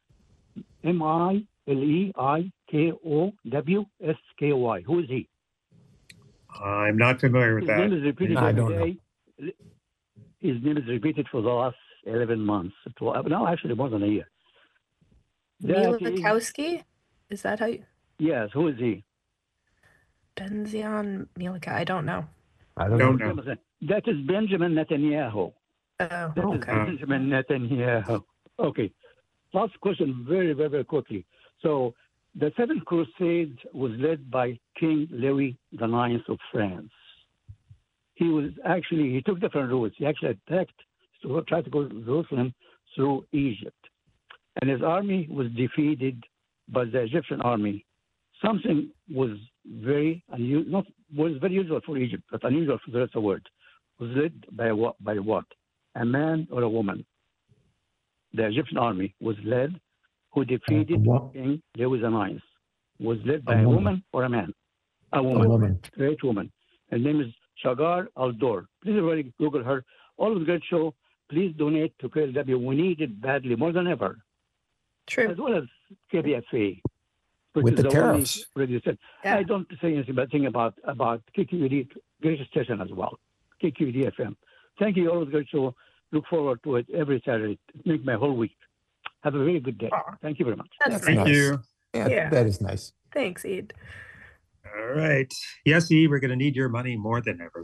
Mileikowsky. Who is he? I'm not familiar with His name that. is repeated I every don't know. day. His name is repeated for the last 11 months. No, actually more than a year. Milikowski? Is that how you... Yes, who is he? Benzion Milika. I don't know. I don't Don't know. know. That is Benjamin Netanyahu. Oh, That is okay. Benjamin Netanyahu. Okay. Last question, very, very, very quickly. So the Seventh Crusade was led by King Louis IX of France. He took different routes. He actually attacked, to try to go to Jerusalem through Egypt. And his army was defeated by the Egyptian army. Something was very unusual, was very usual for Egypt, but unusual for the rest of the world. Was led by what? A man or a woman? The Egyptian army was led, who defeated King Louis IX, was led by a woman or a man? A woman. Great woman. Her name is Shagar Al-Dor. Please everybody Google her. All of the great show. Please donate to KLW. We need it badly, more than ever. True. As well as KBFA. With the tariffs. Yeah. I don't say anything bad thing about KQED, great station as well. KQED FM. Thank you, all of the great show. Look forward to it every Saturday. Make my whole week. Have a very good day. Thank you very much. That's Thank nice. you. Yeah. That is nice. Thanks, Eid. All right. Yes, E, we're going to need your money more than ever.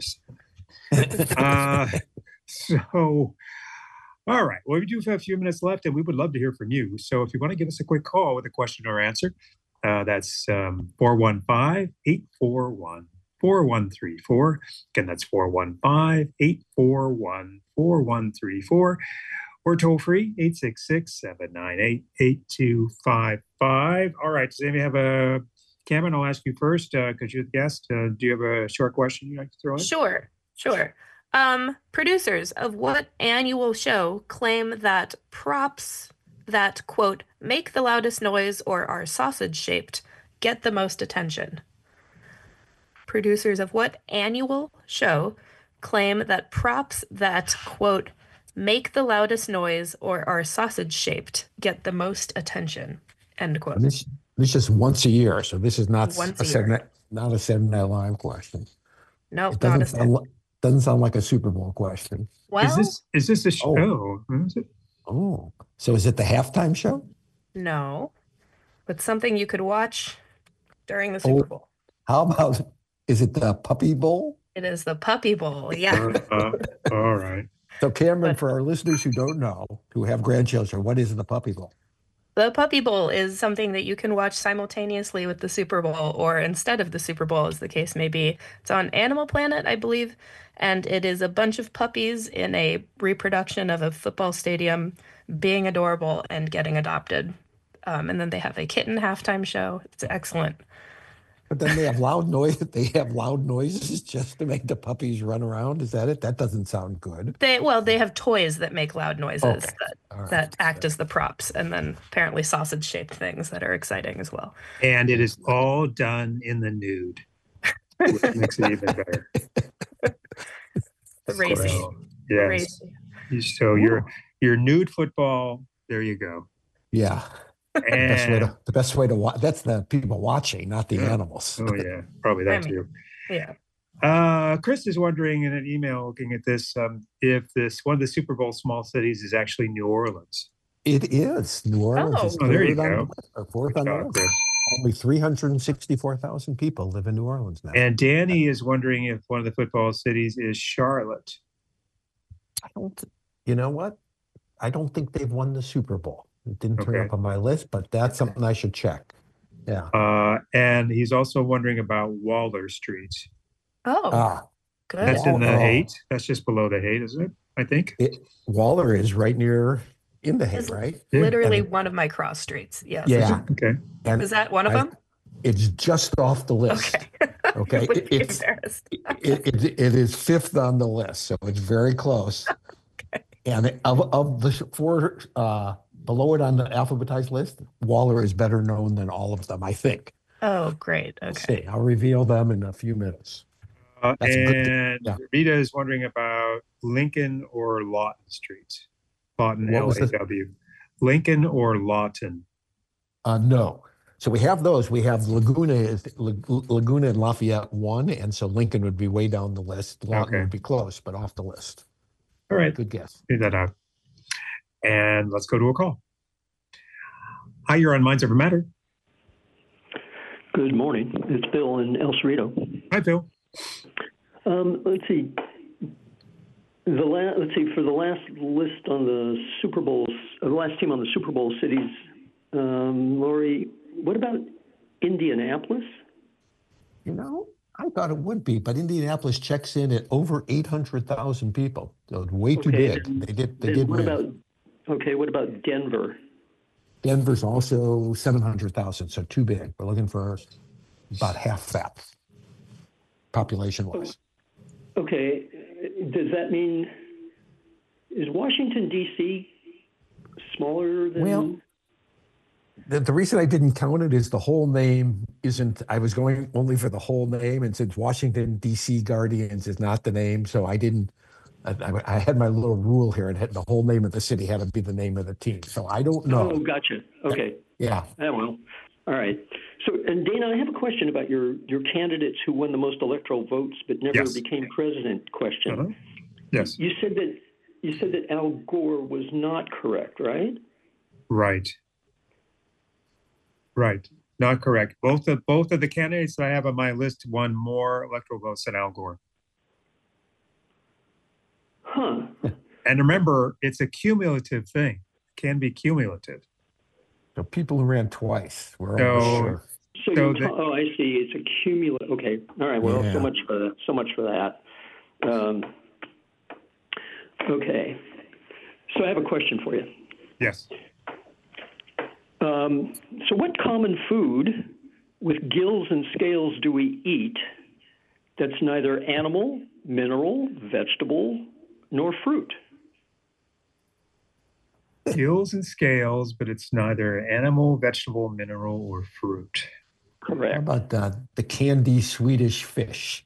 All right. Well, we do have a few minutes left, and we would love to hear from you. So if you want to give us a quick call with a question or answer, that's 415-841-4669. 4134. Again, that's 415-841-4134. Or toll free, 866-798-8255. All right, does anybody have a, Cameron, I'll ask you first because you're the guest. Do you have a short question you'd like to throw in? Sure. Producers of what annual show claim that props that, quote, make the loudest noise or are sausage-shaped get the most attention? Producers of what annual show claim that props that, quote, make the loudest noise or are sausage-shaped get the most attention, end quote. This is just once a year, so this is not Once a a year. Saturday Night Live question. No, It not doesn't sound like a Super Bowl question. well, Is this a show? Is it? Oh, so is it the halftime show? no, but something you could watch during the Super Bowl. How about, is it the Puppy Bowl? It is the Puppy Bowl. Yeah. All right. So Cameron, for our listeners who don't know, who have grandchildren, what is the Puppy Bowl? The Puppy Bowl is something that you can watch simultaneously with the Super Bowl or instead of the Super Bowl, as the case may be. It's on Animal Planet, I believe, and it is a bunch of puppies in a reproduction of a football stadium being adorable and getting adopted. And then they have a kitten halftime show. It's excellent. But then they have loud noise. They have loud noises just to make the puppies run around. Is that it? That doesn't sound good. They have toys that make loud noises All that act as the props, and then apparently sausage-shaped things that are exciting as well. And it is all done in the nude, which makes it even better. The racing. So, yes. Racy. So your nude football, there you go. Yeah. And the best way to watch. That's the people watching, not the animals. oh yeah, probably that too. Yeah. Chris is wondering in an email looking at this if this one of the Super Bowl small cities is actually New Orleans. It is. New Orleans is there you third on go. the list, or fourth on the list. Chris. Only 364,000 people live in New Orleans now. And Danny is wondering if one of the football cities is Charlotte. You know what? I don't think they've won the Super Bowl. It didn't turn up on my list, but that's something I should check. Yeah. And he's also wondering about Waller Street. Oh, good. That's in the Haight. That's just below the Haight, isn't it? I think. Waller is right near in the Haight, It's right? literally one of my cross streets. Yes. Yeah. Okay. And Is that one of them? It's just off the list. Okay. Okay. I would be embarrassed. It is fifth on the list, so it's very close. Okay. And of the four below it on the alphabetized list, Waller is better known than all of them, I think. Oh, great. We'll Okay. see. I'll reveal them in a few minutes. And Rita is wondering about Lincoln or Lawton Street. Lawton, What was L-A-W. Lincoln or Lawton? No. So we have those. We have Laguna and Lafayette 1, and so Lincoln would be way down the list. Lawton would be close, but off the list. All right. Good guess. Figure that out. And let's go to a call. Hi, you're on Minds Over Matter. Good morning. It's Bill in El Cerrito. Hi, Bill. Let's see. For the last list on the Super Bowls, the last team on the Super Bowl cities, Lori, what about Indianapolis? You know, I thought it would be, but Indianapolis checks in at over 800,000 people. So it's way too big. They did win. What about Denver? Denver's also 700,000, so too big. We're looking for about half that population-wise. Okay. Does that mean, is Washington, D.C. smaller than... Well, the reason I didn't count it is the whole name isn't, I was going only for the whole name, and since Washington, D.C. Guardians is not the name, so I didn't, I had my little rule here, and the whole name of the city had to be the name of the team. So I don't know. Oh, gotcha. Okay. Yeah. Well, all right. So, and Dana, I have a question about your candidates who won the most electoral votes but never became president question. Uh-huh. Yes. You said that Al Gore was not correct, right? Right. Not correct. Both of the candidates that I have on my list won more electoral votes than Al Gore. Huh. And remember, it's a cumulative thing. It can be cumulative. So people who ran twice were almost sure. So, So I see. It's a cumulative. Okay. All right. Well, Yeah. so much for that. Okay. So I have a question for you. yes. So what common food with gills and scales do we eat that's neither animal, mineral, vegetable, nor fruit? Gills and scales, but it's neither animal, vegetable, mineral, or fruit. How Correct. about the candy Swedish fish?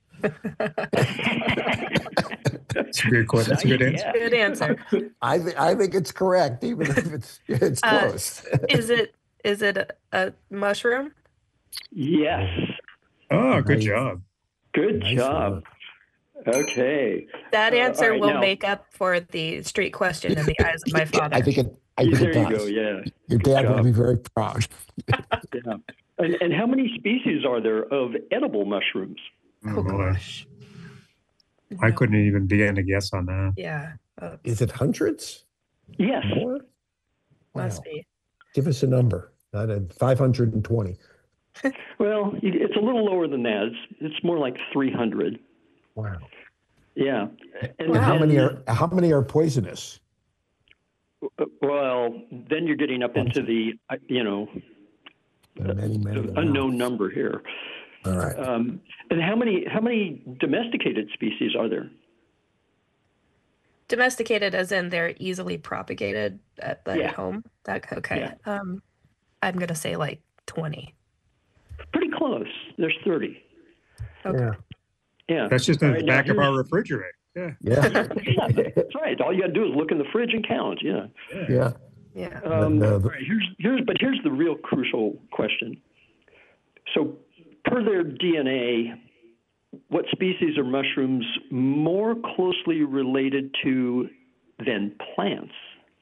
That's a good question. That's a good answer. Good answer. I think it's correct, even if it's close. Is it a mushroom? Yes. Oh, good Nice. job. Good Nice job. work. Okay. That answer all right, will now- make up for the street question in the eyes of my father. I think it There you does. go. Yeah. Your Good dad will job. be very proud. Yeah. And how many species are there of edible mushrooms? Oh boy. gosh. I No. couldn't even begin to guess on that. Yeah. Is it hundreds? Yes. More? Must Wow. be. Give us a number. Not a 520. Well, it's a little lower than that. It's more like 300. Wow. Yeah. And how many are poisonous? Well, then you're getting up into the There are many the unknown number here. All right. And how many domesticated species are there? Domesticated as in they're easily propagated at Yeah. home. Okay. I'm gonna say like 20. Pretty close. There's 30. Okay. Yeah. Yeah. That's just in All the right, now back of our refrigerator. Yeah. Yeah. That's right. All you got to do is look in the fridge and count. Yeah. Yeah. Yeah. All No, right, here's the real crucial question. So, per their DNA, what species are mushrooms more closely related to than plants?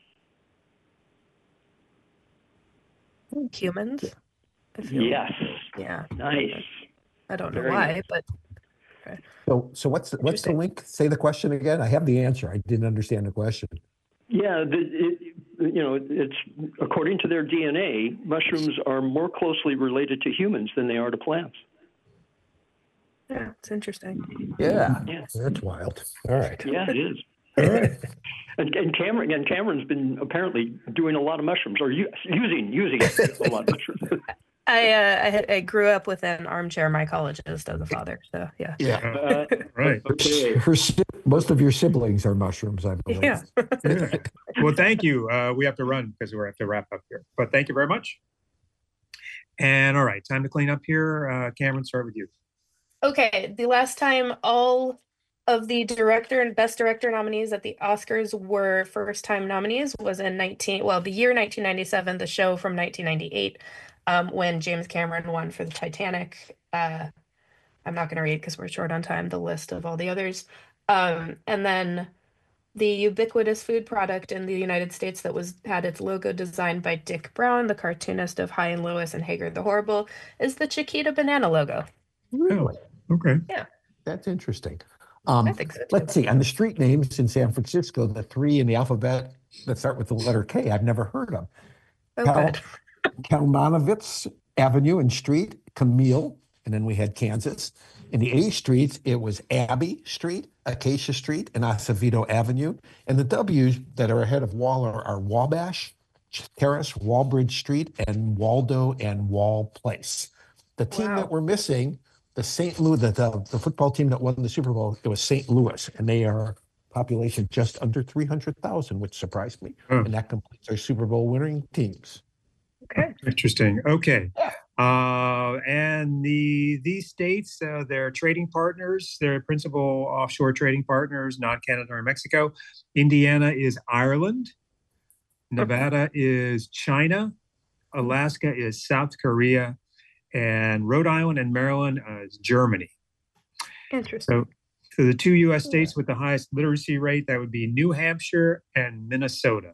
Humans? I feel. Yes. Yeah. Nice. I don't know Very why, nice. but So what's the Interesting. link? Say the question again. I have the answer. I didn't understand the question. Yeah, it's according to their DNA, mushrooms are more closely related to humans than they are to plants. yeah, it's interesting. Yeah. Yeah. That's wild. All right. Yeah, it is. All right. And Cameron's been apparently doing a lot of mushrooms, or using a lot of mushrooms. I grew up with an armchair mycologist as a father, so yeah. Yeah. Right. Okay. Most of your siblings are mushrooms, I believe. Yeah. Yeah. Well, thank you. We have to run because we have to wrap up here. But thank you very much. And all right, time to clean up here. Cameron, start with you. Okay, the last time all of the director and best director nominees at the Oscars were first-time nominees was in the year 1997, the show from 1998, when James Cameron won for the Titanic. I'm not going to read because we're short on time, the list of all the others. And then the ubiquitous food product in the United States that had its logo designed by Dick Brown, the cartoonist of High and Lois and Hager the Horrible, is the Chiquita banana logo. Really? Okay. That's interesting. I think so too. Let's see. On the street names in San Francisco, the 3 in the alphabet that start with the letter K, I've never heard of. Oh, good. Kalmanovitz Avenue and Street, Camille, and then we had Kansas. In the A streets, it was Abbey Street, Acacia Street, and Acevedo Avenue. And the W's that are ahead of Waller are Wabash Terrace, Walbridge Street, and Waldo and Wall Place. The team Wow. that we're missing, the St. Louis, the football team that won the Super Bowl, it was St. Louis, and they are population just under 300,000, which surprised me. Oh. And that completes our Super Bowl winning teams. Okay. Interesting. Okay. And these states, they're trading partners, they're principal offshore trading partners, not Canada or Mexico. Indiana is Ireland. Nevada is China. Alaska is South Korea. And Rhode Island and Maryland is Germany. Interesting. So the two U.S. states with the highest literacy rate, that would be New Hampshire and Minnesota.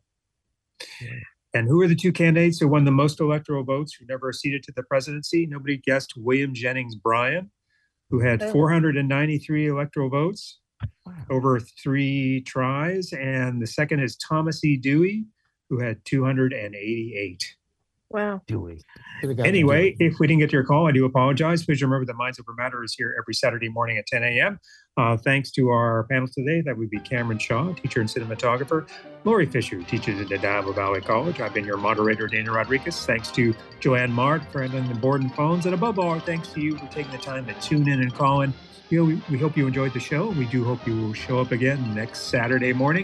And who are the two candidates who won the most electoral votes who never acceded to the presidency? Nobody guessed William Jennings Bryan, who had 493 electoral votes over 3 tries. And the second is Thomas E. Dewey, who had 288. Wow. Do we? Could've gotten Anyway, Dewey. if we didn't get to your call, I do apologize. Please remember that Minds Over Matter is here every Saturday morning at 10 a.m. Thanks to our panel today. That would be Cameron Shaw, teacher and cinematographer. Lori Fisher, teaches at Nadaba Valley College. I've been your moderator, Dana Rodriguez. Thanks to Joanne Mart for handling the board and phones. And above all, thanks to you for taking the time to tune in and call in. We hope you enjoyed the show. We do hope you will show up again next Saturday morning.